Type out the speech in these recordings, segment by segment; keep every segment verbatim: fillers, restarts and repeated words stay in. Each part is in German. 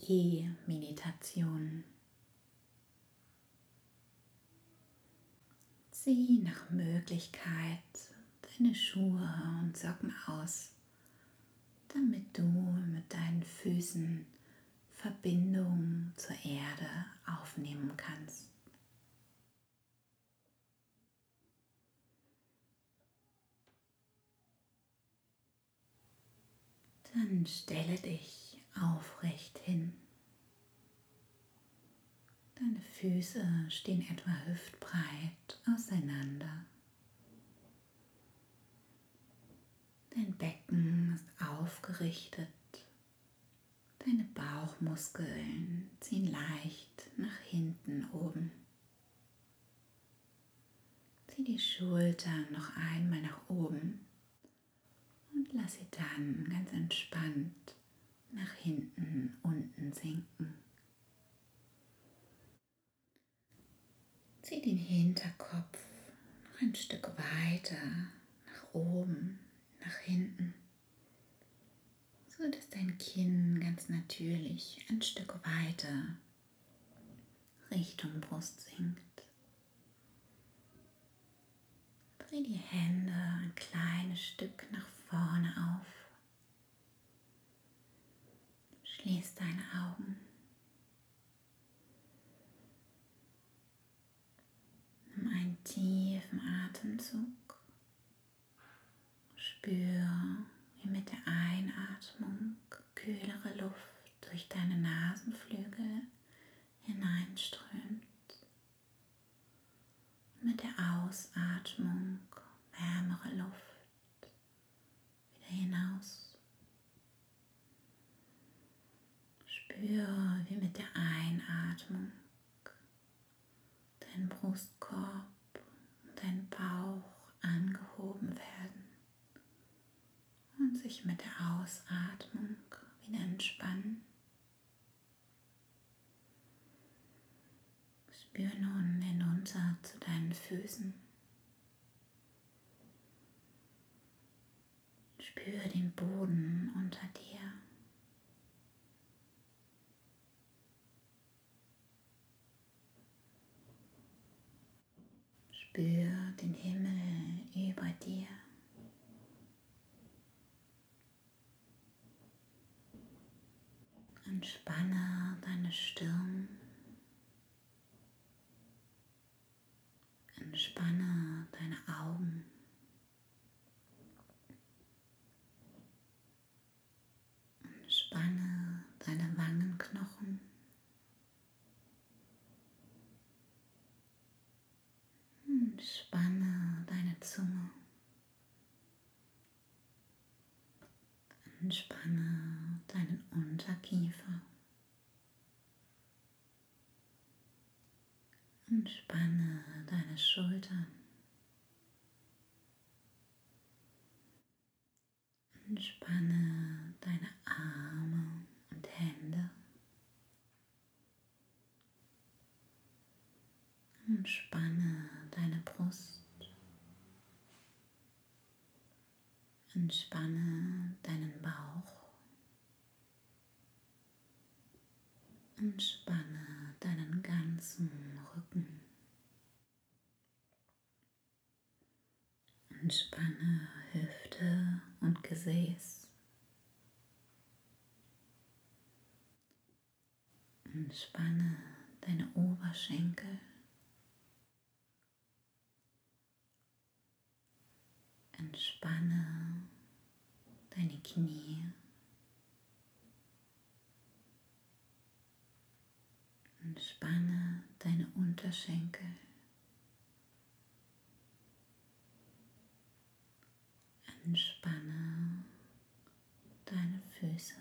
Gehmeditation. Zieh nach Möglichkeit deine Schuhe und Socken aus, damit du mit deinen Füßen Verbindung zur Erde aufnehmen kannst. Dann stelle dich aufrecht hin. Deine Füße stehen etwa hüftbreit auseinander. Dein Becken ist aufgerichtet. Deine Bauchmuskeln ziehen leicht nach hinten oben. Zieh die Schultern noch einmal nach oben und lass sie dann ganz entspannt nach hinten unten sinken. Zieh den Hinterkopf noch ein Stück weiter nach oben, nach hinten, so dass dein Kinn ganz natürlich ein Stück weiter Richtung Brust sinkt. Dreh die Hände ein kleines Stück nach vorne auf. Schließ deine Augen. Nimm einen tiefen Atemzug. Spür, wie mit der Einatmung kühlere Luft durch deine Nasenflügel hineinströmt. Und mit der Ausatmung wärmere Luft wieder hinaus. Spür, wie mit der Einatmung dein Brustkorb und dein Bauch angehoben werden und sich mit der Ausatmung wieder entspannen. Spür nun hinunter zu deinen Füßen. Spür den Boden unter dir. Spür den Himmel über dir. Entspanne deine Stirn. Entspanne deine Augen. Entspanne deine Wangenknochen. Entspanne deine Zunge. Entspanne deinen Unterkiefer. Entspanne deine Schultern. Entspanne deine Arme und Hände. Entspanne deine Brust. Entspanne deinen Bauch. Entspanne deinen ganzen Rücken. Entspanne Hüfte und Gesäß. Entspanne deine Oberschenkel. Entspanne deine Knie. Entspanne deine Unterschenkel. Entspanne deine Füße.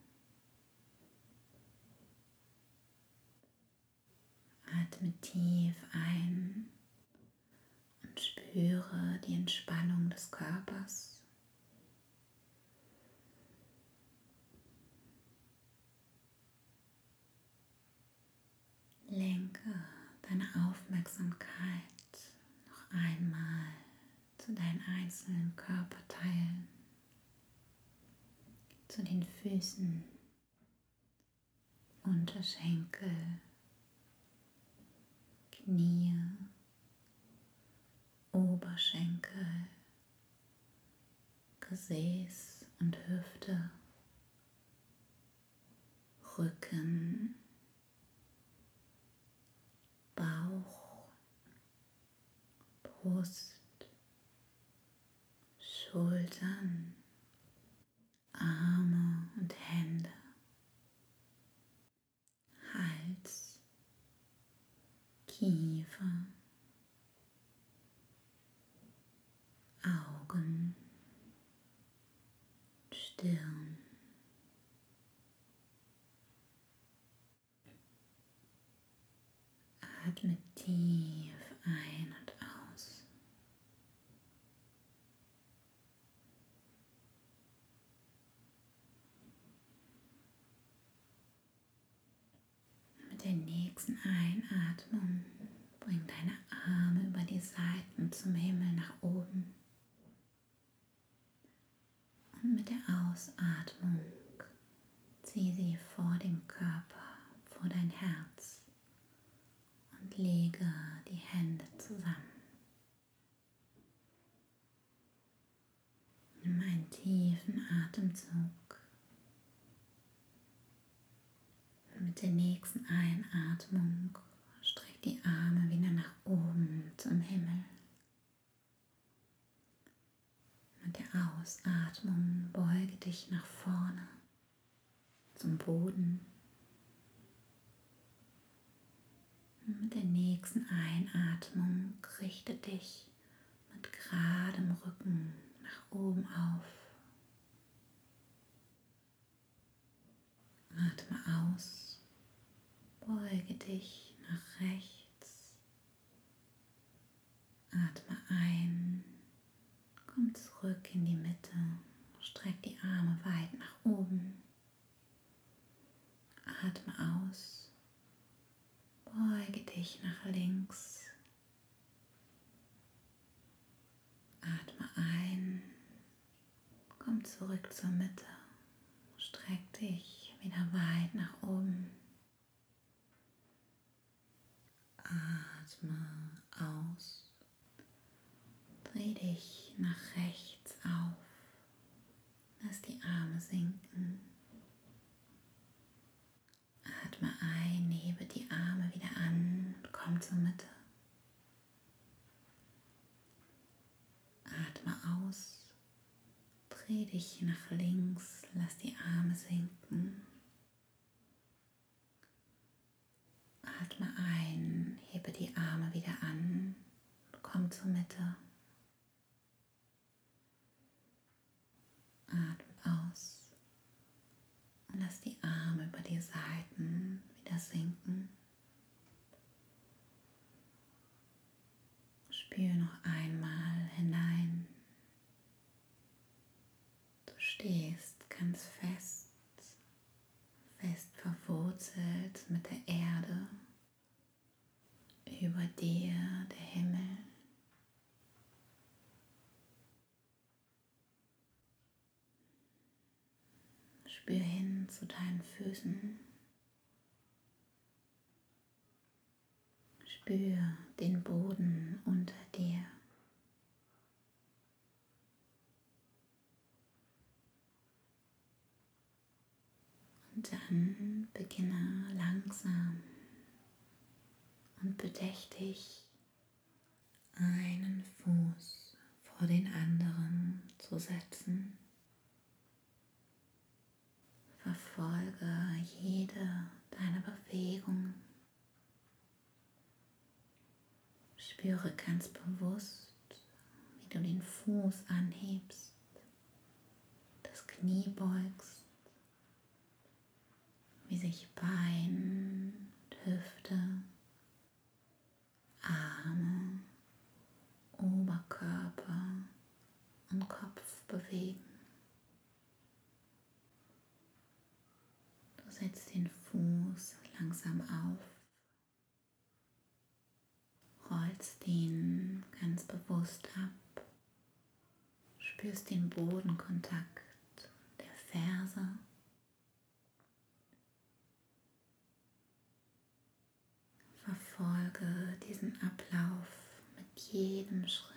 Atme tief ein und spüre die Entspannung des Körpers. Lenke deine Aufmerksamkeit noch einmal zu deinen einzelnen Körperteilen, zu den Füßen Unterschenkel, Knie, Oberschenkel, Gesäß und Hüfte, Rücken, Bauch, Brust, Schultern, Arme und Hände, Hals, Kiefer, Augen, Stirn. Atme tief ein und aus. Mit der nächsten Einatmung bring deine Arme über die Seiten zum Himmel nach oben. Und mit der Ausatmung zieh sie vor dem Körper, vor dein Herz und lege die Hände zusammen. Nimm einen tiefen Atemzug. Mit der nächsten Einatmung streck die Arme wieder nach oben zum Himmel. Mit der Ausatmung beuge dich nach vorne zum Boden. Und mit der nächsten Einatmung richte dich mit geradem Rücken nach oben auf. Atme aus, beuge dich nach rechts. Atme ein, komm zurück in die Mitte, streck die Arme weit nach oben. Atme aus, beuge dich nach links. Atme ein, komm zurück zur Mitte, streck dich wieder weit nach oben. Atme aus, dreh dich nach rechts auf, lass die Arme sinken. Atme ein, hebe die Arme wieder an und komm zur Mitte. Atme aus, dreh dich nach links, lass die Arme sinken. Atme ein, hebe die Arme wieder an und komm zur Mitte. Atme aus und lass die Arme über die Seiten wieder sinken. Spür noch einmal hinein. Du stehst ganz fest, fest verwurzelt mit der Erde. Über dir der Himmel. Spür hin zu deinen Füßen. Spür den Boden unter dir. Und dann beginne langsam und bedächtig einen Fuß vor den anderen zu setzen. Verfolge jede deiner Bewegungen. Spüre ganz bewusst, wie du den Fuß anhebst, das Knie beugst, wie sich Bein und Hüfte, Arme, Oberkörper und Kopf bewegen. Du setzt den Fuß langsam auf, rollst ihn ganz bewusst ab, spürst den Bodenkontakt der Ferse, jedem Schritt.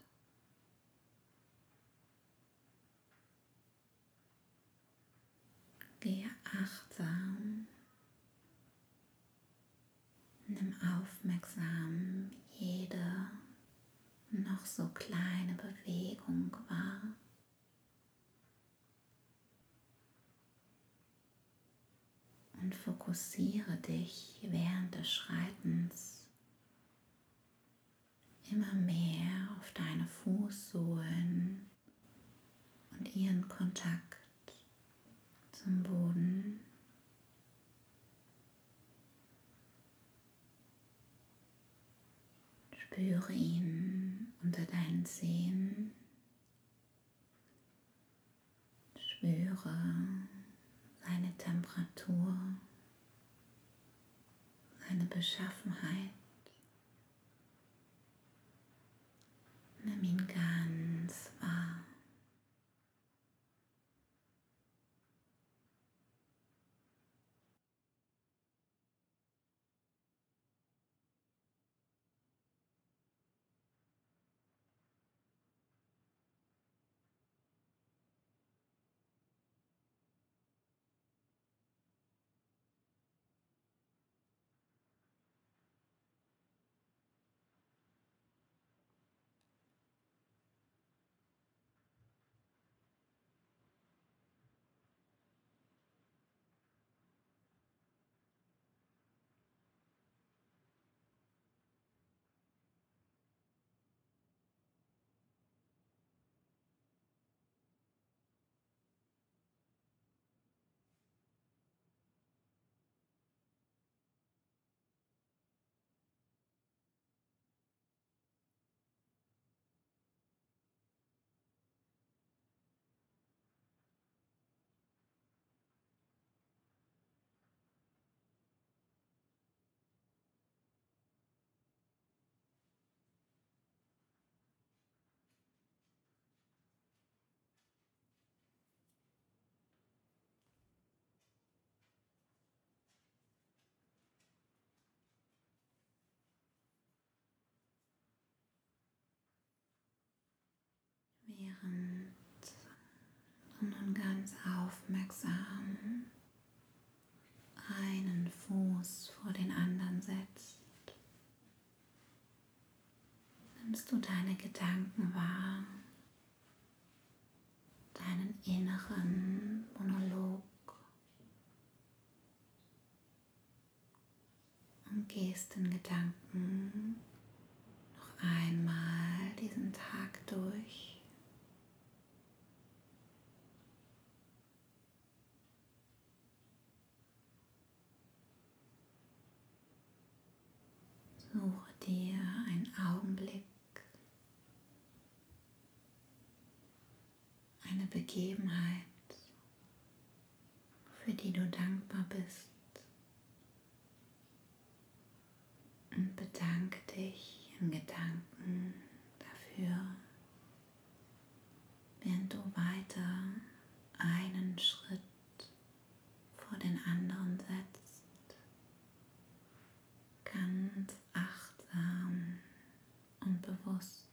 Gehe achtsam, nimm aufmerksam jede noch so kleine Bewegung wahr. Und fokussiere dich während des Schreitens immer mehr auf deine Fußsohlen und ihren Kontakt zum Boden. Spüre ihn unter deinen Zehen. Spüre seine Temperatur, seine Beschaffenheit. Nimm ihn ganz wahr. Während du nun ganz aufmerksam einen Fuß vor den anderen setzt, nimmst du deine Gedanken wahr, deinen inneren Monolog und gehst in Gedanken noch einmal diesen Tag durch. Suche dir einen Augenblick, eine Begebenheit, für die du dankbar bist, und bedanke dich in Gedanken dafür, während du weiter einen Schritt vor den anderen setzt, ganz achtsam und bewusst.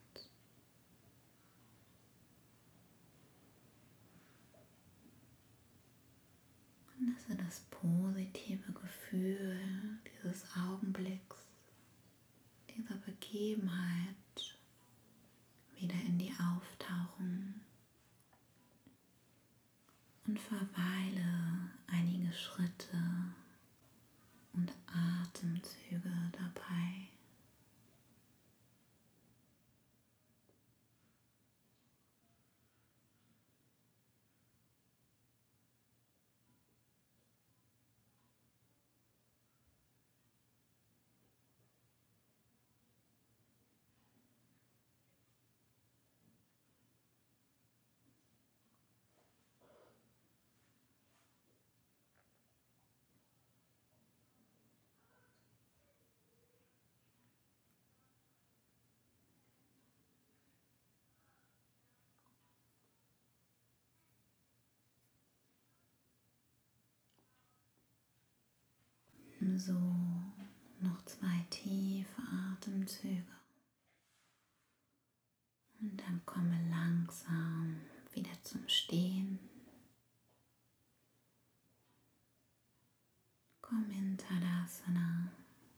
Und lasse das positive Gefühl dieses Augenblicks, dieser Begebenheit wieder in dir auftauchen und verweile einige Schritte und Atemzüge dabei. So, noch zwei tiefe Atemzüge. Und dann komme langsam wieder zum Stehen. Komm in Tadasana.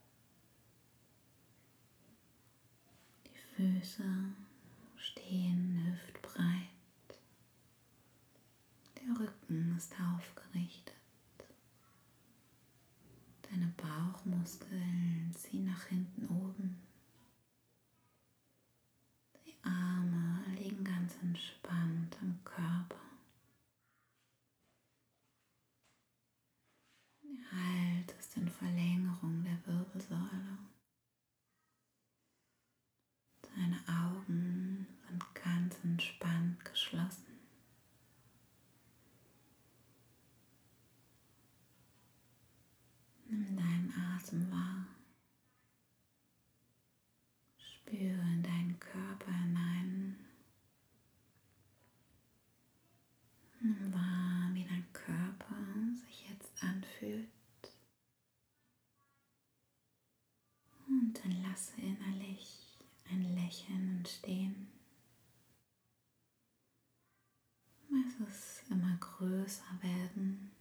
Die Füße stehen hüftbreit. Der Rücken ist aufgerichtet. Deine Bauchmuskeln ziehen nach hinten oben. Die Arme liegen ganz entspannt am Körper. Der Hals ist in Verlängerung der Wirbelsäule. Deine Augen sind ganz entspannt geschlossen. Nimm deinen Atem wahr. Spüre in deinen Körper hinein. Nimm wahr, wie dein Körper sich jetzt anfühlt. Und dann lasse innerlich ein Lächeln entstehen. Lass es immer größer werden,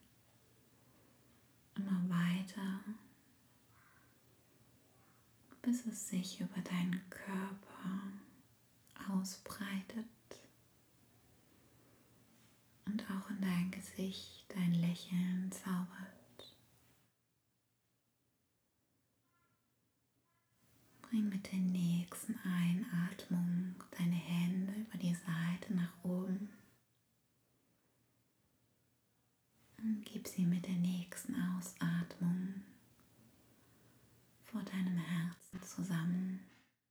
immer weiter, bis es sich über deinen Körper ausbreitet und auch in dein Gesicht ein Lächeln zaubert. Bring mit der nächsten Einatmung deine Hände über die Seite nach oben und gib sie mit der nächsten Ausatmung vor deinem Herzen zusammen.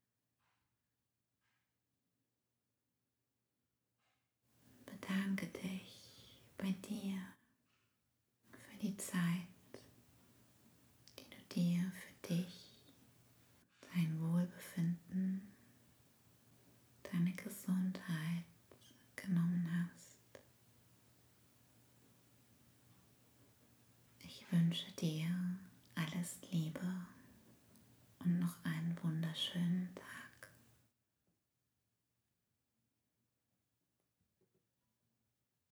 Bedanke dich bei dir für die Zeit, die du dir für dich, dein Wohlbefinden, deine Gesundheit genommen hast. Ich wünsche dir